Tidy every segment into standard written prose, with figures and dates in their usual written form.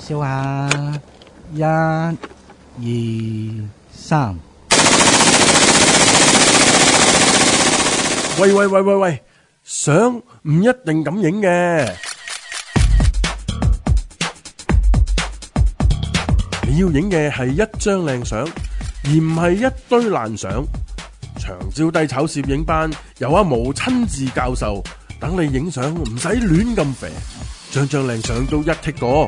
笑下，1、2、3。 喂，相唔一定咁影嘅，你要影嘅係一張靚相，而唔係一堆爛相。長招低炒攝影班由阿毛親自教授，等你影相唔使亂咁肥，張靚相都一剔過。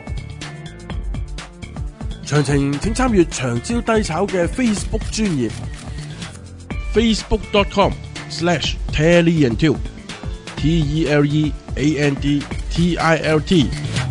詳情請參閱長招低炒嘅 Facebook 專頁 facebook.com/TeleandTilt TELEANDTILT。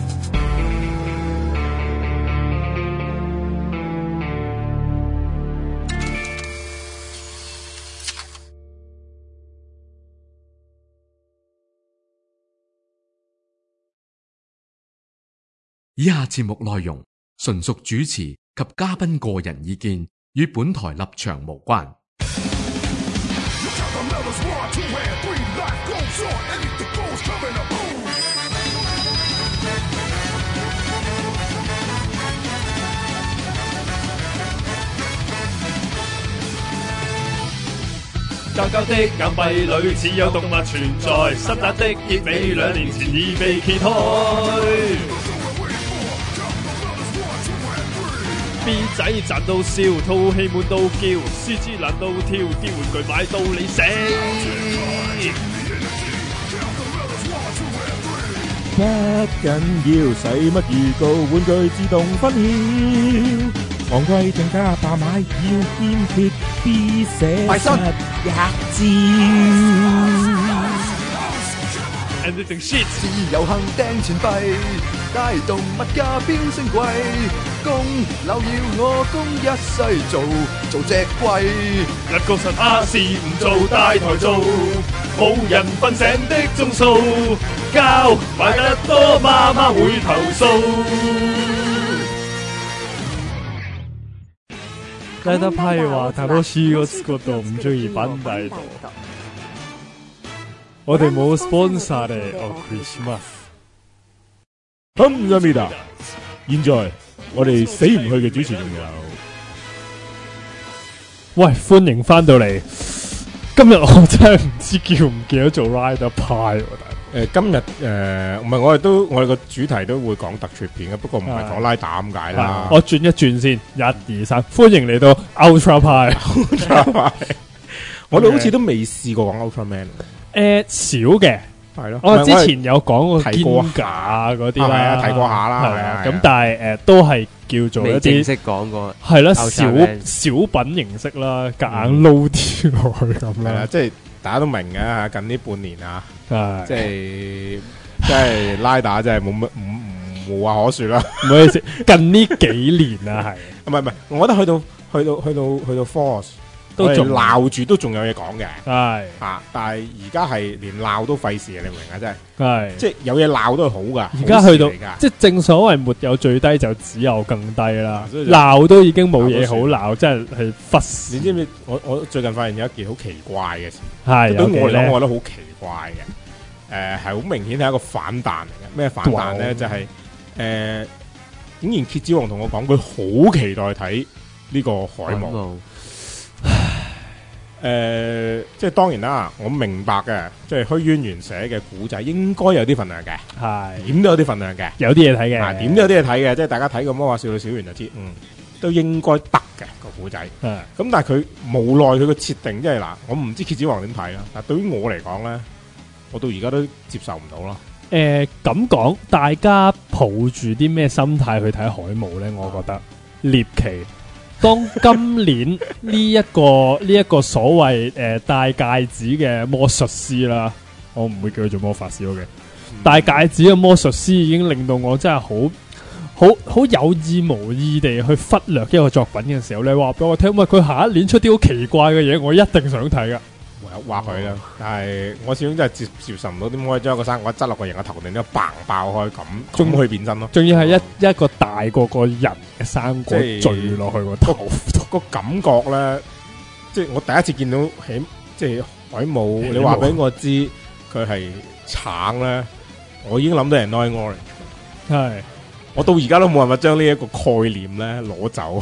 以下節目內容純屬主持及嘉賓個人意見，與本台立場無關。 膠膠的硬幣裏只有動物存在，深圳的結尾2年前已被揭開。B 仔賺到笑，套戲滿到叫，獅子爛到跳，啲玩具買到你死。 不緊要，使乜預告？玩具自動分曉，昂貴定價爆買，要堅決 B 寫實一招。 Anything shit， 自由行掟錢幣，帶動物價飆升貴，供樓要我供一世做隻龜。 一個神亞視唔做大台做，冇人瞓醒的鐘數，膠買得多媽媽會投訴。 拉得批話太多書嗰度唔中意班底度。我哋冇 sponsor 嘅 Christmas。 Hamzamida， 現在我哋死唔去嘅主持仲有， 喂，歡迎翻到嚟。今日我真係唔知叫唔叫得做 Rider 派喎。 今日唔係我哋個主題都會講特撮片嘅，不過唔係講拉打咁解啦。 我轉一轉先，1、2、3，歡迎嚟到 Ultra 派。 我哋好似都未試過講 Ultraman。 少嘅， 係咯。 我之前有講過肩架嗰啲啦， 睇過下啦，係啊。 咁但係都係叫做一啲正式講過， 係啦，小品形式啦，夾硬撈啲落去咁啦。 即係大家都明嘅，近呢半年啊，即係拉打真係冇乜無話可說啦。 唔好意思，近呢幾年啊，係唔係？我覺得去到 Force。都仲鬧住都仲有嘢講嘅， 係但係而家係連鬧都費事，你明唔明啊？真係， 係即係有嘢鬧都係好噶。 而家去到即係正所謂沒有最低就只有更低啦，鬧都已經冇嘢好鬧，真係忽視。 你知唔知？我最近發現有一件好奇怪嘅事， 係對我嚟講，我覺得好奇怪嘅。係好明顯係一個反彈嚟嘅。咩反彈咧？就係竟然蠍子王同我講，佢好期待睇呢個海姆。即係當然啦，我明白嘅，即係虛淵玄寫嘅古仔應該有啲份量嘅，係點都有啲份量嘅， 有啲嘢睇嘅， 點都有啲嘢睇嘅，即係大家睇過《魔法少女小圓》就知，都應該得嘅個古仔。咁但係佢無奈佢個設定，即係嗱，我唔知蠍子王點睇啦。但係對於我嚟講咧，我到而家都接受唔到咯。 咁講，大家抱住啲咩心態去睇海姆咧？我覺得獵奇。當今年呢一個所謂戴戒指嘅魔術師啦，我唔會叫佢做魔法師嘅，戴戒指嘅魔術師已經令到我真係好有意無意地去忽略一個作品嘅時候，你話俾我聽，喂，佢下一年出啲好奇怪嘅嘢，我一定想睇噶。 話佢啦，但係我始終真係接受唔到，點可以將一個生果執落個人嘅頭頂都嘭爆開咁去變身咯？仲要係一個大過個人嘅生果墜落去個頭， 個感覺咧，即係我第一次見到即係海姆，你話俾我知佢係橙咧，我已經諗到係 Nine Orange， 係我到而家都冇辦法將呢一個概念咧攞走，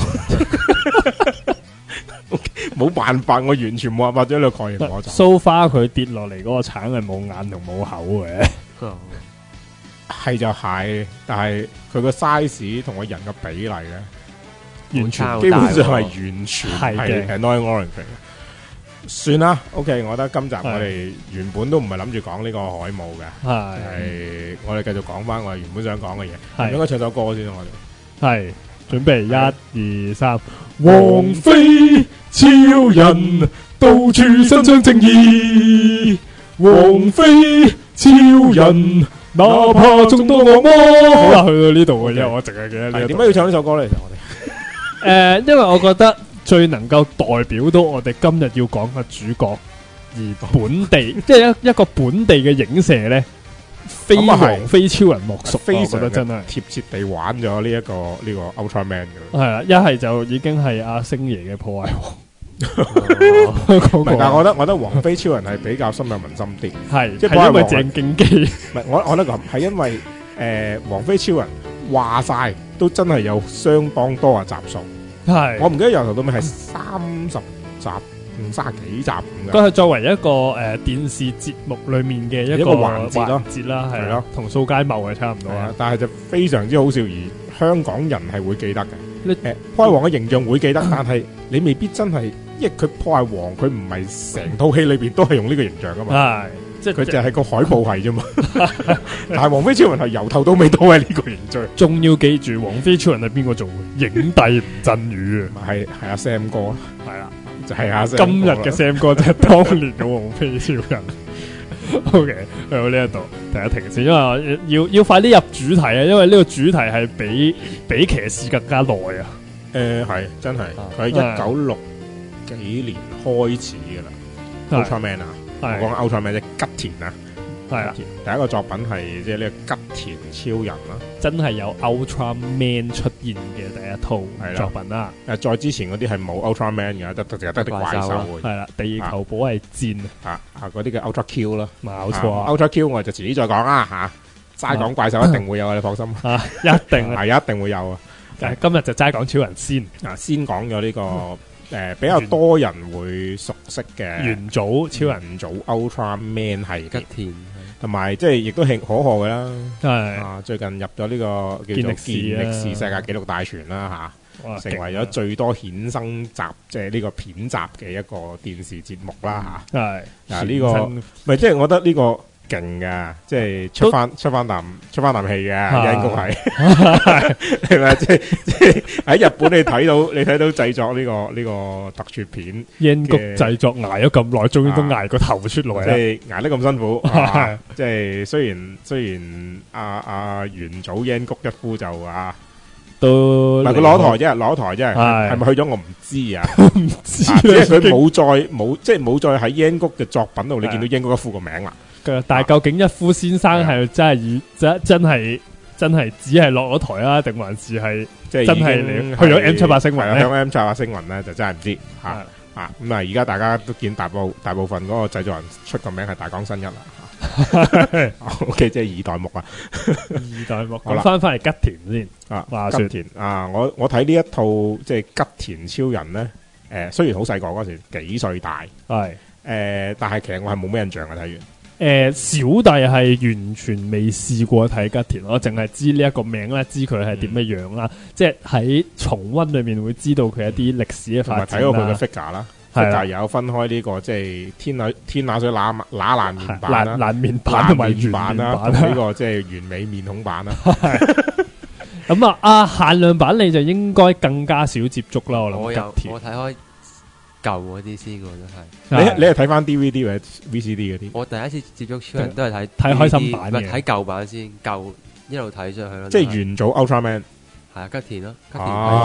冇辦法，我完全冇辦法將呢個概念攞走。 So far 佢跌落嚟嗰個橙係冇眼同冇口嘅， 係就係，但係佢個 size 同個人嘅比例咧， 完全基本上係完全係嘅係 annoying orange 嚟嘅。算啦 ，OK， 我覺得今集我哋原本都唔係諗住講呢個海姆嘅，係我哋繼續講翻我哋原本想講嘅嘢。 係應該唱首歌先，我哋係準備1、2、3， 王菲超人到處伸張正義，王菲超人哪怕眾多惡魔。 好啦，去到呢度嘅啫，我淨係記得呢一度。 點解要唱呢首歌咧？其實我哋因為我覺得最能夠代表到我哋今日要講嘅主角，而本地即係一個本地嘅影射咧，非咁啊係王非超人莫屬，我覺非常得真係貼切地玩咗呢一個 Ultraman 嘅。 係啦，一係就已經係阿星爺嘅破壞王， 唔係，但係我覺得王菲超人係比較深入民心啲。 係即係係因為破壞王鄭敬基唔係，我覺得咁係因為王菲超人話晒都真係有相當多嘅集數。 係我唔記得由頭到尾係30集、30幾集咁嘅。 佢係作為一個電視節目裏面嘅一個環節咯節啦，係係咯咯，同掃街茂係差唔多啊。 但係就非常之好笑，而香港人係會記得嘅。 你破壞王嘅形象會記得，但係你未必真係，因為佢破壞王佢唔係成套戲裏邊都係用呢個形象噶嘛。 係即佢就係個海報係啫嘛，但係王菲超人係由頭到尾都係呢個形象。 仲要記住，王菲超人係邊個做嘅？影帝吳鎮宇啊， 係阿 Sam 哥， 係啦， 就係阿 Sam 哥今日嘅 Sam 哥就係當年嘅王菲超人。OK，去到呢一度停一停先，因為要快啲入主題啊，因為呢個主題係比騎士更加耐啊。 係真係，佢喺1960幾年開始噶啦，Ultraman 啊。我講 Ultraman 即吉田啊， 係啊， 第一個作品係即係呢個吉田超人啦， 真係有 Ultraman 出現嘅第一套作品啦。 再之前嗰啲係冇 Ultraman 嘅，得啲怪獸嘅。 係啦，地球保衛戰嗰啲嘅 Ultra Q 啦， 冇錯。 Ultra Q 我就遲啲再講啦嚇，齋講怪獸一定會有啊，你放心啊，一定係一定會有啊。 今日就齋講超人先先講咗呢個。比較多人會熟悉嘅元祖超人元祖 Ultraman 係吉田， 同埋即係亦都係可賀嘅啦。 係最近入咗呢個叫做健力士世界紀錄大全啦嚇，成為咗最多衍生集即係呢個片集嘅一個電視節目啦嚇。 係呢個咪即係我覺得呢個勁噶，即係出翻啖氣嘅，應該係係咪？即係喺日本你睇到製作呢個特撮片， 英谷製作捱咗咁耐，終於都捱個頭出來啦， 即係捱得咁辛苦。即係雖然阿元祖英谷一夫就都唔係佢攞台啫，係咪去咗我唔知啊？ 唔知， 即係佢冇再喺英谷嘅作品度，你見到英谷一夫個名啦。 但係究竟一夫先生係真係只係落咗台啊，定還是係真係去咗 M78 星雲咧？ 響 M78 星雲咧就真係唔知嚇咁啊！而家大家都見大部分嗰個製作人出個名係大江新一啦。OK， 即係二代目啊！ 二代目講翻嚟吉田先話吉田我睇呢一套即係吉田超人咧，雖然好細個嗰時幾歲大係但係其實我係冇咩印象嘅睇完。 小弟係完全未試過睇吉田，我淨係知呢一個名啦，知佢係點嘅樣啦，即係喺重溫裏面會知道佢一啲歷史嘅發展啦。 睇過佢嘅 figure 啦，figure有分開呢個即係天拿水揦爛面版啦， 爛面版同埋圓版啦，同呢個即係完美面孔版啦。 咁限量版你就應該更加少接觸啦，我諗吉田。 我睇開舊嗰啲先，我都係。 你係睇翻 DVD 或者 VCD 嗰啲？ 我第一次接觸超人都係睇開心版嘅， 睇舊版先，舊一路睇上去咯。 即係元祖 Ultraman， 係吉田咯，吉田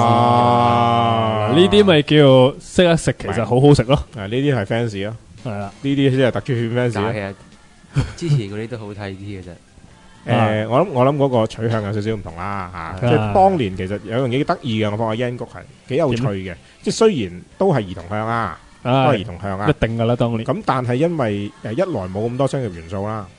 呢啲咪叫識得食，其實好好食咯。 呢啲係 fans 咯， 係啦， 呢啲先係特撮片 fans。 其實之前嗰啲都好睇啲嘅啫。 我諗嗰個取向有少少唔同啦嚇，即係當年其實有樣嘢幾得意嘅，我發覺英谷係幾有趣嘅，即係雖然都係兒童向啊，都係兒童向啊， 一定噶啦當年。 咁但係因為一來冇咁多商業元素啦，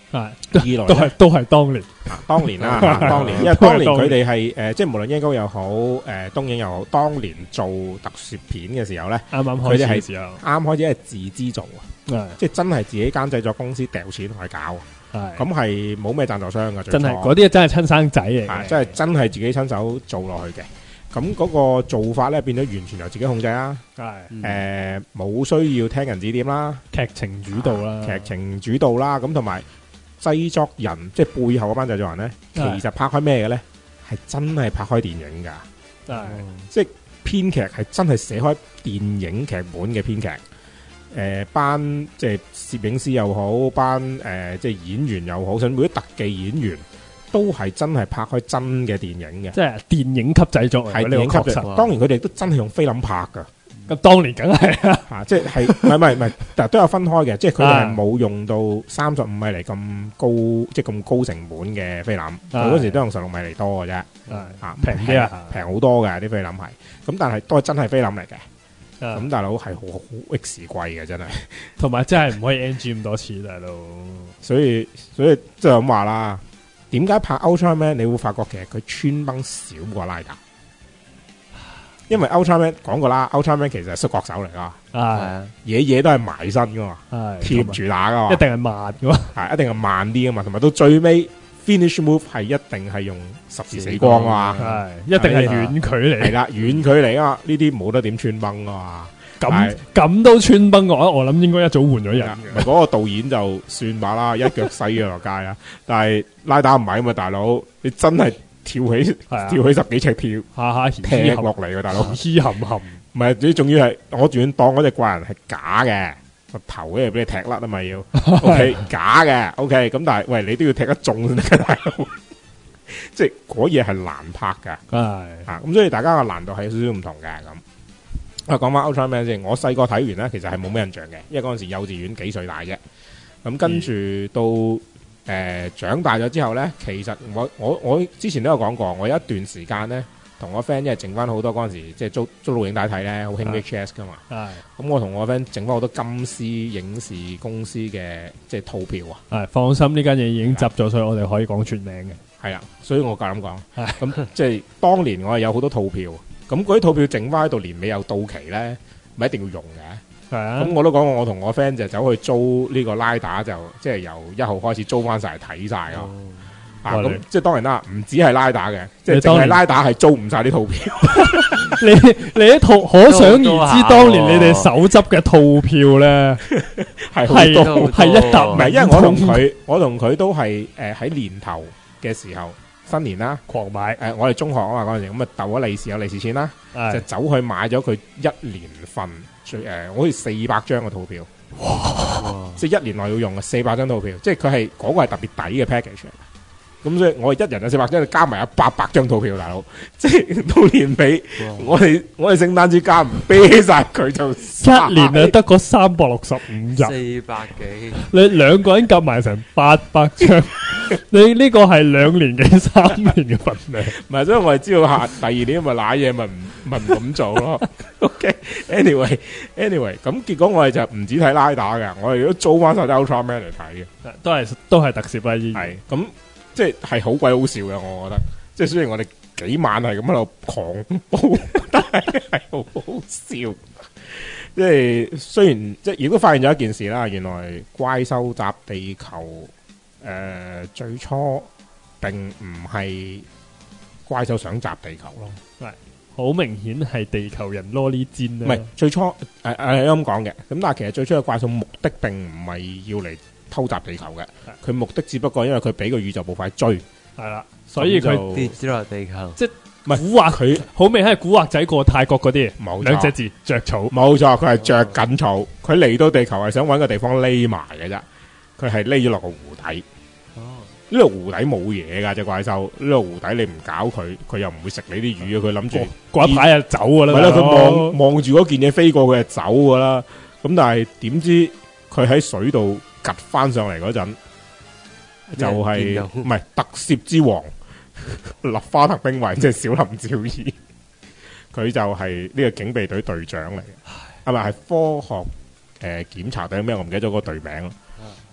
二來都係當年， 當年啦，當年，因為當年佢哋係即係無論英高又好，東映又好，當年做特攝片嘅時候咧， 啱啱佢哋係開始嘅時候， 啱開始係自資做啊，即係真係自己間製作公司掉錢去搞， 係咁係冇咩贊助商㗎， 真係嗰啲真係親生仔嚟嘅， 真係自己親手做落去嘅。咁嗰個做法咧變咗完全由自己控制啦，冇需要聽人指點啦， 劇情主導啦， 劇情主導啦，咁同埋製作人即係背後嗰班製作人咧，其實拍開咩嘅咧，係真係拍開電影㗎，即係編劇係真係寫開電影劇本嘅編劇，班即係攝影師又好，班即係演員又好，甚至每啲特技演員。都係真係拍開真嘅電影嘅， 即係電影級製作嚟嘅， 係電影級嘅。當然佢哋都真係用菲林拍㗎。 咁當年梗係啦， 即係唔係，但係都有分開嘅，即係佢哋係冇用到35米嚟咁高，即係咁高成本嘅菲林。佢嗰時都用16米嚟多嘅啫， 平啲啊， 平好多嘅啲菲林係。咁但係都係真係菲林嚟嘅。咁大佬係好 X 貴嘅真係， 同埋真係唔可以 NG 咁多次大佬。 所以即係咁話啦。點解拍 Ultraman 你會發覺其實佢穿崩少過拉打？因為 Ultraman 講過啦 ，Ultraman 其實係摔角手嚟噶，嘢都係埋身噶嘛，貼住打噶嘛， 一定係慢噶嘛， 係一定係慢啲噶嘛，同埋到最尾 finish move 係一定係用十字死光啊嘛， 係一定係遠距離， 係啦，遠距離啊，呢啲冇得點穿崩噶嘛。 咁都穿崩嘅話，我諗應該一早換咗人嘅。 嗰個導演就算吧啦，一腳洗咗落街啦。但係拉打唔係啊嘛，大佬，你真係跳起10幾尺跳， 下踢落嚟嘅大佬， 嘻冚冚。 唔係，你仲要係我仲要當嗰隻怪人係假嘅，個頭咧俾你踢甩啊嘛要。OK 假嘅 OK， 咁但係喂你都要踢得中先得嘅大佬。即係嗰嘢係難拍㗎，咁所以大家嘅難度係有少少唔同嘅咁。講翻 Ultraman 先，我細個睇完咧，其實係冇咩印象嘅，因為嗰陣時幼稚園幾歲大啫。咁跟住到長大咗之後咧，其實我之前都有講過，我有一段時間咧，同我 friend 因為剩翻好多嗰陣時，即係租錄影帶睇咧，好興 VHS 噶嘛。咁我同我 friend 整翻好多金絲影視公司嘅即係套票啊。 放心，呢間嘢已經執咗，所以我哋可以講全名嘅。 係啊，所以我夠膽講。咁即係當年我係有好多套票。咁嗰啲套票整翻喺度，年尾又到期咧，咪一定要用嘅。咁我都講過，我同我 friend 就走去租呢個拉打，就即係由1號開始租翻晒嚟睇晒咯。咁即係當然啦，唔止係拉打嘅，即係淨係拉打係租唔晒啲套票。 你一套可想而知，當年你哋手執嘅套票咧係一沓。 唔係，因為我同佢都係喺年頭嘅時候。新年啦， 狂買我哋中學啊嘛嗰陣時，咁啊鬥咗利是有利是錢啦，就走去買咗佢1年份好似400張嘅套票，即係1年內要用嘅400張套票，即係佢係嗰個係特別抵嘅 package。咁所以我哋一人有400張，加埋有800張套票，大佬，即係到年尾，我哋聖誕節假唔啤晒佢就 1年啊得嗰365日 ，400幾， 你兩個人夾埋成800張，你呢個係2年幾3年嘅份量。 唔係，所以我哋知道下第二年咪瀨嘢，咪唔咁做咯。OK，anyway，咁結果我哋就唔止睇拉打嘅，我哋都租翻晒 Ultraman 嚟睇嘅， 都係特攝啦，依係咁。即係好鬼好笑嘅，我覺得。即係雖然我哋幾晚係咁喺度狂煲，但係好好笑。即係雖然即係亦都發現咗一件事啦，原來怪獸襲地球最初並唔係怪獸想襲地球咯， 係好明顯係地球人攞呢尖啦。 唔係最初咁講嘅，咁但係其實最初嘅怪獸目的並唔係要嚟偷襲地球嘅，佢目的只不過因為佢俾個宇宙步快追， 係啦，所以佢跌咗落地球， 即係唔係蠱惑佢，好明顯係蠱惑仔過泰國嗰啲， 冇兩隻字着草， 冇錯，佢係着緊草，佢嚟到地球係想搵個地方匿埋嘅啫，佢係匿咗落個湖底。呢個湖底冇嘢噶隻怪獸，呢個湖底你唔搞佢，佢又唔會食你啲魚啊！佢諗住嗰一排就走噶啦， 係啦，佢望住嗰件嘢飛過，佢就走噶啦。咁但係點知佢喺水度趌翻上嚟嗰陣，就係唔係特攝之王立花特兵衛，即係小林照義，佢就係呢個警備隊隊長嚟嘅，係咪係科學檢查隊咩？我唔記得咗嗰個隊名。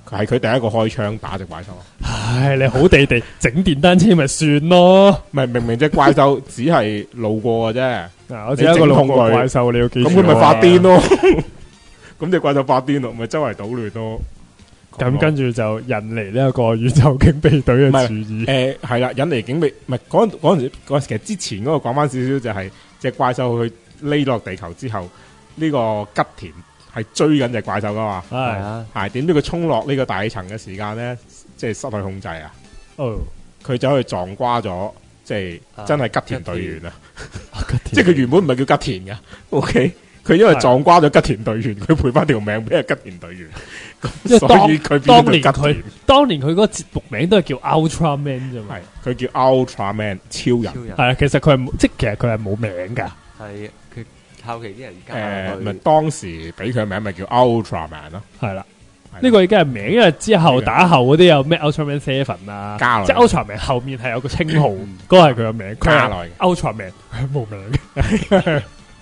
係佢第一個開槍打隻怪獸。 唉，你好地地整電單車咪算咯。 唔係明明隻怪獸只係路過嘅啫， 嗱，我只係一個路過怪獸，你要記住。 咁佢咪發癲咯？咁隻怪獸發癲咯，咪周圍搗亂咯。 咁跟住就引嚟呢一個宇宙警備隊嘅注意。 係啦，引嚟警備，唔係嗰陣時，其實之前嗰個講翻少少就係隻怪獸去匿落地球之後，呢個吉田係追緊隻怪獸噶嘛。 係啊， 係點知佢衝落呢個大氣層嘅時間咧，即係失去控制啊！ 哦， 佢走去撞瓜咗，即係真係吉田隊員啊！即即係佢原本唔係叫吉田嘅，OK。佢因為撞瓜咗吉田隊員，佢賠翻條命俾吉田隊員，所以佢變咗吉田。 當年佢嗰個節目名都係叫 Ultraman 啫嘛， 係佢叫 Ultraman 超人。 係啊，其實佢係即係其實佢係冇名㗎。 係佢後期啲人加唔係當時俾佢名咪叫 Ultraman 咯。 係啦，呢個已經係名，因為之後打後嗰啲有咩 Ultraman 7啊，即係 Ultraman 後面係有個稱號，嗰個係佢個名。 加落 Ultraman 佢冇名嘅。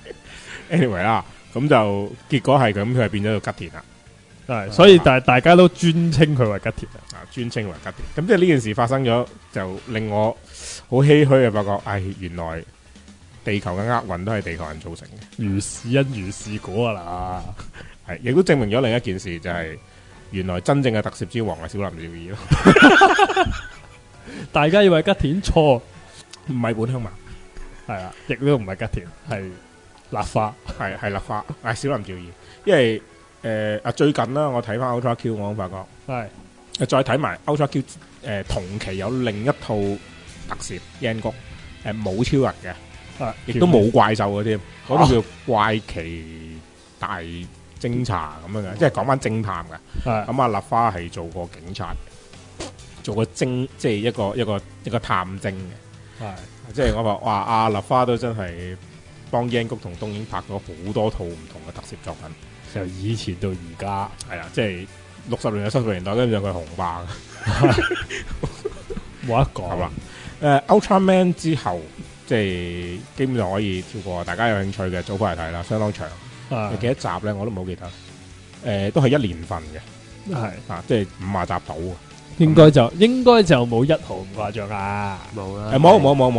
anyway 啦，咁就結果係咁，佢係變咗個吉田啦。 係，所以大家都尊稱佢為吉田啊，尊稱為吉田。咁即係呢件事發生咗，就令我好唏噓啊！發覺，原來地球嘅厄運都係地球人造成嘅。 如是因如是果啦， 係，亦都證明咗另一件事，就係原來真正嘅特攝之王係小林照二咯。 大家以為吉田錯， 唔係本鄉猛， 係啦，亦都唔係吉田，係立花， 係立花，係小林照二。因為最近啦，我睇翻 Ultra Q， 我發覺係再睇埋 Ultra Q， 同期有另一套特攝櫻谷，冇超人嘅，亦都冇怪獸嘅添，嗰套叫怪奇大偵查咁樣嘅，即係講翻偵探嘅。咁立花係做過警察，做過即係一個探偵嘅。係，即係我話阿立花都真係幫櫻谷同東映拍咗好多套唔同嘅特攝作品。 由以前到而家， 係啦，即係60年代、70年代，跟住佢係紅霸嘅， 冇得講。係嘛 ？Ultraman 之後，即係基本上可以跳過，大家有興趣嘅早翻嚟睇啦，相當長。有幾多集咧？我都唔好記得。都係1年份嘅，係即係50集到。應該就冇1號咁誇張啊！ 冇啦， 冇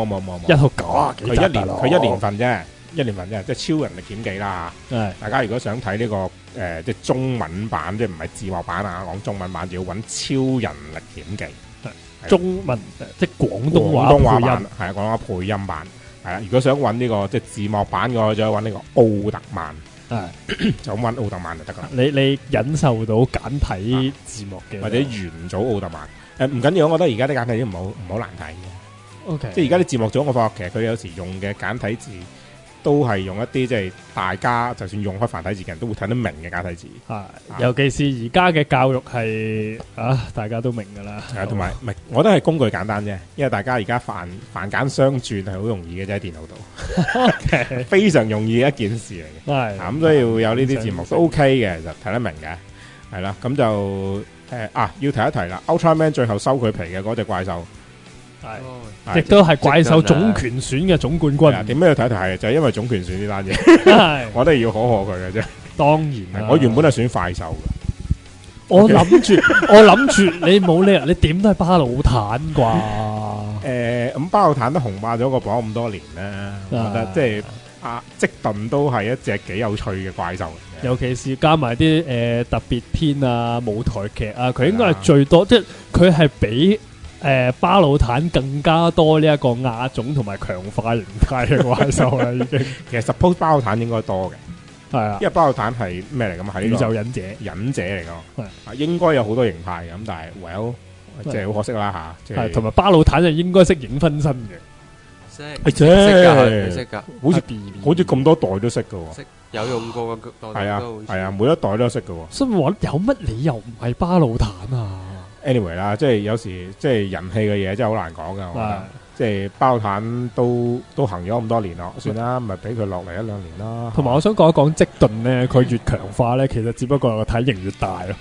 1號9幾集， 佢1年份啫。1年份啫，即係超人歷險記啦。大家如果想睇呢個即係中文版，即係唔係字幕版啊，講中文版就要揾超人歷險記。 中文即係廣東話配音， 係啊，廣東話配音版。係啦，如果想揾呢個即係字幕版嘅話，就揾呢個奧特曼。就咁揾奧特曼就得噶啦。 你忍受到簡體字幕嘅， 或者元祖奧特曼？唔緊要，我覺得而家啲簡體都唔好難睇嘅。 OK， 即係而家啲字幕組，我發覺其實佢有時用嘅簡體字。都係用一啲即係大家就算用開繁體字嘅人都會睇得明嘅簡體字， 尤其是而家嘅教育係大家都明㗎啦。 係啊，同埋唔係，我覺得係工具簡單啫，因為大家而家繁簡雙轉係好容易嘅啫，喺電腦度，非常容易嘅一件事嚟嘅。係咁，所以會有呢啲字幕都 OK 嘅，其實睇得明嘅。係啦，咁就要提一提啦。Ultraman 最後收佢皮嘅嗰隻怪獸。 亦都係怪獸總拳選嘅總冠軍。 點解要睇一睇？就係因為總拳選呢單嘢，我都係要可賀佢嘅啫。 當然， 我原本係選快獸嘅。 我諗住你冇理由，你點都係巴魯坦啩？ 咁巴魯坦都紅霸咗個榜咁多年啦，我覺得即係積頓都係一隻幾有趣嘅怪獸嚟嘅。 尤其是加埋啲特別篇啊、舞台劇啊，佢應該係最多，即係佢係比。巴魯坦更加多呢一個亞種同埋強化形態嘅怪獸啦，已經。 其實 suppose 巴魯坦應該多嘅， 係啊， 因為巴魯坦係咩嚟噶嘛？係宇宙忍者嚟噶，應該有好多形態嘅，咁但係 well 即係好可惜啦吓。 係同埋巴魯坦就應該識影分身嘅， 識噶， 好似咁多代都識噶， 有用過嘅代都係啊，每一代都識噶。 所以我有乜理由唔係巴魯坦啊？ anyway 啦，即係有時即係人氣嘅嘢真係好難講噶，我覺得即係巴魯坦都行咗咁多年咯，算啦，咪俾佢落嚟1-2年啦。同埋我想講一講積頓咧，佢越強化咧，其實只不過個體型越大咯。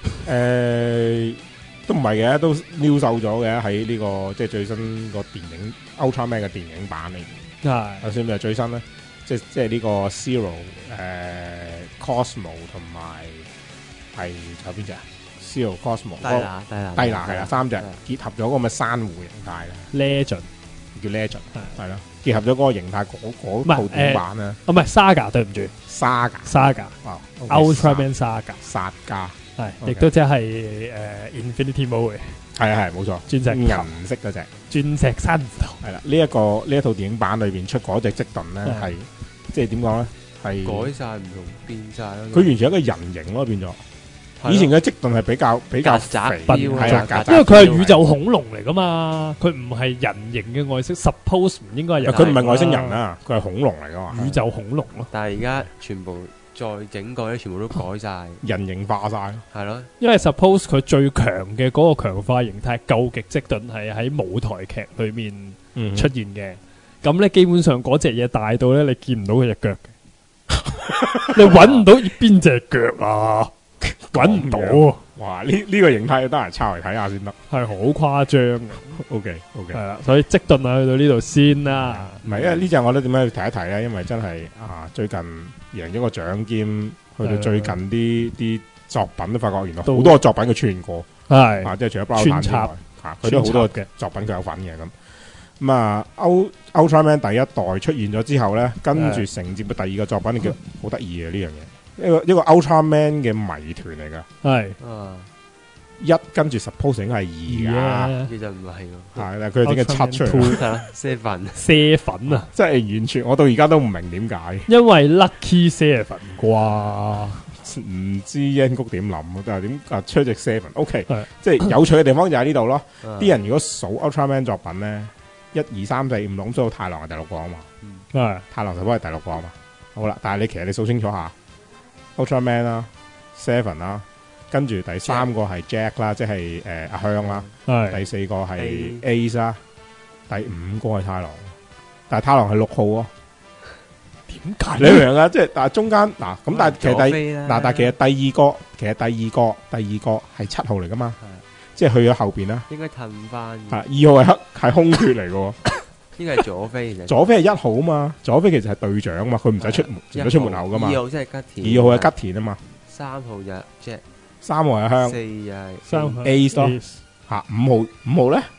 都唔係嘅，都撩瘦咗嘅喺呢個即係最新個電影 Ultraman 嘅電影版嚟。係，就算咪最新咧，即係呢個 Zero、Cosmo 同埋係仲有邊隻啊？ Seal、Cosmo、 低拿低拿係啦，三隻結合咗個咁嘅珊瑚形態咧， Legend 叫 Legend 係啦，結合咗嗰個形態嗰套電版咧， 唔係 Saga，對唔住 Saga 啊 Ultraman Saga 殺加係，亦都即係Infinity Mode 係啊係冇錯， 鑽石銀色嗰隻鑽石珊瑚頭係啦，呢一套電影版裏邊出嗰隻積頓咧係即係點講咧係改晒唔同變晒咯。 佢完全一個人形咯變咗。以前嘅積頓係比較曱甴肥， 標係啦， 曱甴因為佢係宇宙恐龍嚟噶嘛，佢唔係人形嘅外星 ，suppose 唔應該係人。 佢唔係外星人啊，佢係恐龍嚟噶嘛， 宇宙恐龍咯。 但係而家全部再整改咧，全部都改晒， 人形化晒。 係咯。 因為 suppose 佢最強嘅嗰個強化形態究極積頓係喺舞台劇裏面出現嘅，咁咧基本上嗰隻嘢大到咧你見唔到佢隻腳嘅，你揾唔到邊隻腳啊？揾唔到啊！ 哇！呢個形態要得閒抄嚟睇下先得， 係好誇張嘅。 OK， 係啦，所以積頓啊，去到呢度先啦。 唔係，因為呢隻我覺得點解要提一提咧？因為真係最近贏咗個獎兼，去到最近啲作品都發覺原來好多作品佢出現過， 係即係除咗包彈之外，佢都好多嘅作品佢有份嘅咁。咁啊，Ultraman 第一代出現咗之後咧，跟住承接嘅第二個作品叫好得意嘅呢樣嘢。一個 Ultraman 嘅謎團嚟噶， 係一跟住 suppose 應該係二噶， 其實唔係喎， 係啦，佢整嘅七出嚟 ，7啊， 即係完全我到而家都唔明點解， 因為 Lucky 7啩， 唔知英谷點諗，但係點出隻 7，OK， 即係有趣嘅地方就喺呢度咯。啲人如果數 Ultraman 作品咧，1、2、3、4、5、6，數到太郎係第6個啊嘛，係太郎 suppose 係第6個啊嘛，好啦，但係其實你數清楚下。Ultraman 啦 ，7 啦，跟住第3個係 Jack 啦，即係阿香啦，第4個係 Ace 啦，第5個係太郎，但係太郎係6號喎，點解？你明啊？即係但係中間嗱咁，但係其實但係其實第二個係7號嚟噶嘛，即係去咗後邊啦， 應該褪翻。 2號係空缺嚟嘅。 應該係佐飛， 佐飛係1號啊嘛，佐飛其實係隊長嘛，佢唔使出門口噶嘛。 2號即係吉田， 2號係吉田啊嘛。 3號就 Jack， 3號係香 ，4又係 3號 Ace 咯，嚇5號咧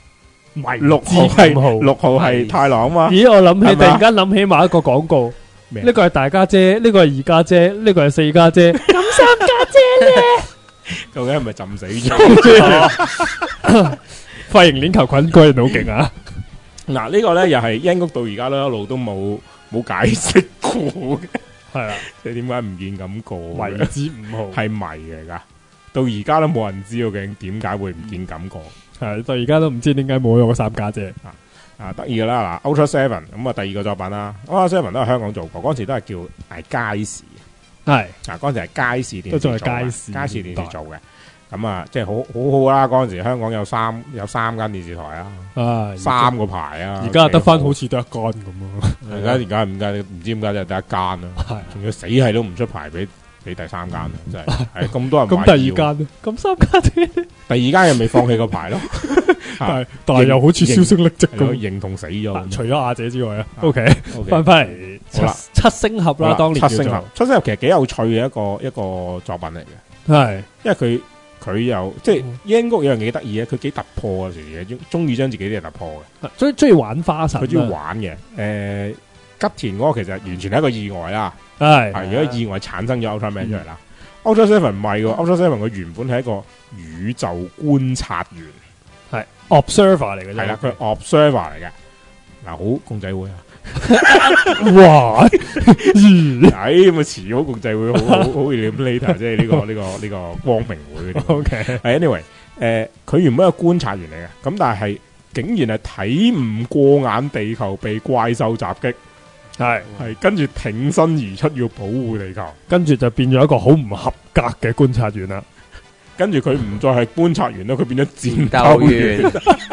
，6 號係太郎啊嘛。 咦，我諗起突然間諗起某一個廣告，呢個係大家姐，呢個係2家姐，呢個係4家姐，咁3家姐咧， 究竟係咪浸死咗？ 髮型鏈球菌果然好勁啊！ 嗱，呢個咧又係英谷到而家咧一路都冇解釋過嘅，係啦，即係點解唔見咁過？ 為之5號係謎嚟噶，到而家都冇人知究竟點解會唔見咁過， 係到而家都唔知點解冇咗個3家姐得意噶啦嗱 ，Ultra 7咁啊第二個作品啦 ，Ultra 7都係香港做過，嗰陣時都係叫街市， 係嗰陣時係街市電視都仲係街市電視做嘅。咁啊，即係好好啦！嗰陣時香港有三間電視台啊，3個牌啊， 而家得翻好似得一間咁咯。 而家唔知點解就得一間啦，仲要死係都唔出牌俾第3間啊！真係咁多人買。 咁第二間咧？咁3家姐？ 第二間又未放棄個牌咯， 但係又好似銷聲匿跡咁， 認同死咗。 除咗阿姐之外啊，OK，翻翻嚟七星俠啦，當年七星俠其實幾有趣嘅一個作品嚟嘅， 係因為佢又即係英谷有樣幾得意嘅，佢幾突破嘅時嘢，中意將自己啲嘢突破嘅， 中意玩花神， 佢中意玩嘅。吉田嗰個其實完全係一個意外啦， 係如果意外產生咗 Ultraman 出嚟啦。Ultra 7唔係喎，Ultra 7佢原本係一個宇宙觀察員， 係 observer 嚟嘅啫， 係啦，佢 observer 嚟嘅。嗱，好共濟會啊！ 哇！ 咁啊，遲好共濟會好 later， 即係呢個光明會。OK，anyway，佢原本係觀察員嚟嘅，咁但係竟然係睇唔過眼地球被怪獸襲擊，係跟住挺身而出要保護地球，跟住就變咗一個好唔合格嘅觀察員啦。跟住佢唔再係觀察員啦，佢變咗戰鬥員。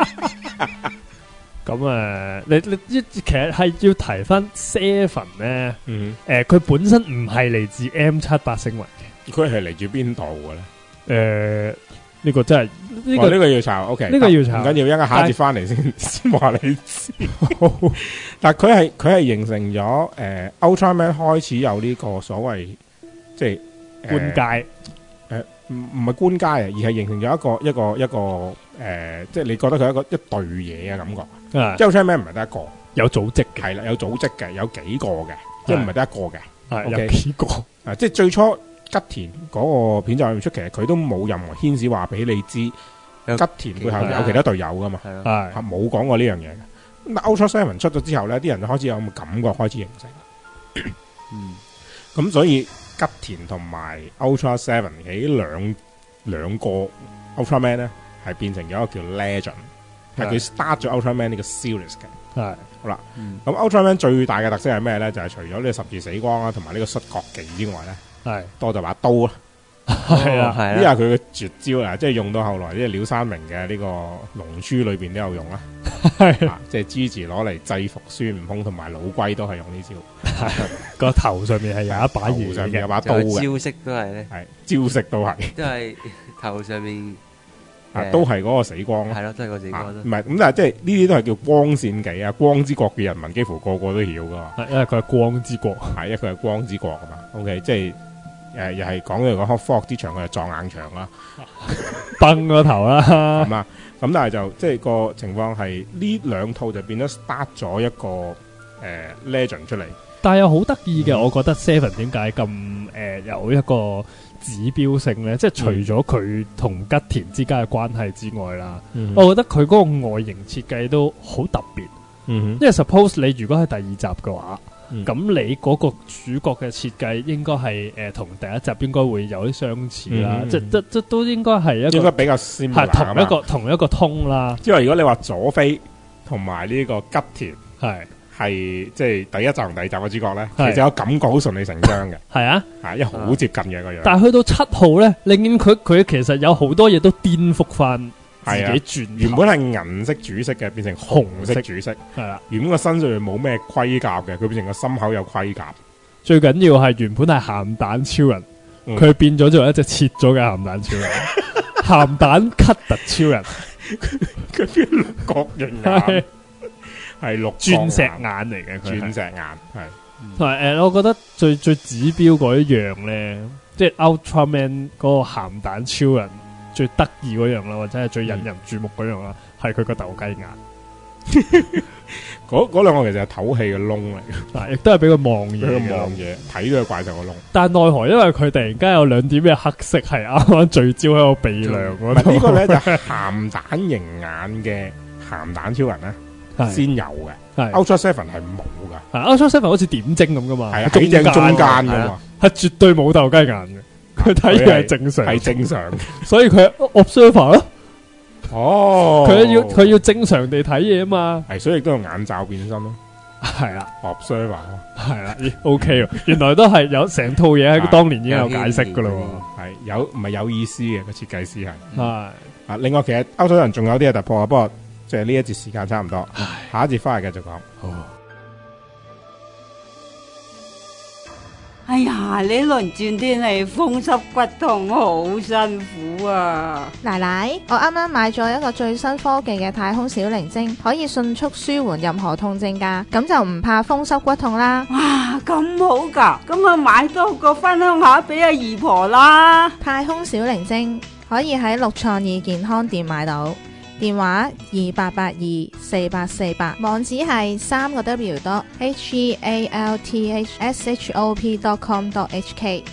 咁你其實係要提翻 Seven 咧，佢本身唔係嚟自 M78星雲嘅， 佢係嚟自邊度嘅咧？ 呢個真係呢個要查 ，OK， 呢個要查， 唔緊要，一陣下一節翻嚟先話你知。但係佢係形成咗Ultraman 開始有呢個所謂即係換屆。 唔係官階啊，而係形成咗一個即係你覺得佢一隊嘢嘅感覺。即係 Ultraman 唔係得一個， 有組織嘅， 係啦，有組織嘅，有幾個嘅，即係唔係得一個嘅。 係 OK？ 有幾個即係最初吉田嗰個片集裏面出，其實佢都冇任何牽使話俾你知吉田背後有其他隊友噶嘛， 係冇講過呢樣嘢嘅。咁 Ultra Seven 出咗之後咧，啲人就開始有咁嘅感覺開始形成。咁所以吉田同埋 Ultra Seven 喺兩個 Ultraman 咧，係變成咗一個叫 Legend， 係佢 start 咗 Ultraman 呢個 series 嘅。 係好啦，咁 Ultraman 最大嘅特色係咩咧？就係除咗呢個十字死光啦，同埋呢個摔角技之外咧， 係多就把刀啦。 係啊， 呢係佢嘅絕招啊！即係用到後來，即係鳥山明嘅呢個龍珠裏邊都有用啦。 係即係支持攞嚟制服孫悟空同埋老龜都係用呢招。 個頭上面係有一把嘢上面有嘅， 把刀嘅， 招式都係咧， 係招式都係， 都係頭上面都係嗰個死光咯。 係咯，都係個死光咯。 唔係咁，但係即係呢啲都係叫光線技啊！光之國嘅人民幾乎個個都曉噶嘛。 因為佢係光之國， 係因為佢係光之國啊嘛。OK， 即係。又係講到個科學之長，佢就撞硬牆啦， 崩個頭啦， 咁啊，咁但係就即係個情況係呢兩套就變咗 start 咗一個legend 出嚟， 但係又好得意嘅，我覺得 Seven 點解咁有一個指標性咧？即係除咗佢同吉田之間嘅關係之外啦，我覺得佢嗰個外形設計都好特別，因為 suppose 你如果係第二集嘅話。咁你嗰個主角嘅設計應該係同第一集應該會有啲相似啦，即都應該係一個應該比較 similar 同一個通啦。 即係如果你話佐菲同埋呢個吉田係即係第一集同第二集嘅主角咧，其實有感覺好順理成章嘅。 係啊， 因為好接近嘅個樣。 但係去到7號咧，你見佢其實有好多嘢都顛覆翻。自己轉原本係銀色主色嘅，變成紅色主色。係啦，原本個身上面冇咩盔甲嘅，佢變成個心口有盔甲。 最緊要係原本係鹹蛋超人，佢變咗做一隻切咗嘅鹹蛋超人，鹹蛋 cut 超人。 佢邊六角形眼，係六鑽石眼嚟嘅， 鑽石眼係。 同埋我覺得最指標嗰一樣咧，即係 Ultraman 嗰個鹹蛋超人。最得意嗰樣啦，或者係最引人注目嗰樣啦，係佢個鬥雞眼。嗰兩個其實係透氣嘅窿嚟嘅， 亦都係俾佢望嘢， 望嘢睇到個怪獸個窿。 但奈何因為佢突然間有兩點嘅黑色係啱啱聚焦喺個鼻梁嗰度。 呢個咧就鹹蛋型眼嘅鹹蛋超人咧先有嘅，Ultra Seven 係冇噶。 Ultra Seven 好似點睛咁噶嘛， 係喺正中間噶嘛， 係絕對冇鬥雞眼嘅。佢睇嘢係正常， 係正常， 所以佢係 observer 咯。 哦， 佢要正常地睇嘢啊嘛。 係，所以亦都用眼罩變身咯。 係啦 ，observer 係啦 ，OK， 原來都係有成套嘢喺當年已經有解釋噶啦。 係有唔係有意思嘅個設計師係。 係啊，另外其實歐洲人仲有啲嘢突破啊，不過即係呢一節時間差唔多，下一節翻嚟繼續講。 哎呀，呢輪轉天氣風濕骨痛，好辛苦啊！ 奶奶，我啱啱買咗一個最新科技嘅太空小靈精，可以迅速舒緩任何痛症噶，咁就唔怕風濕骨痛啦。 哇，咁好噶，咁啊買多個分享下俾阿姨婆啦。 太空小靈精可以喺六創意健康店買到。電話28824848，網址係3個W.healthshop.com.hk。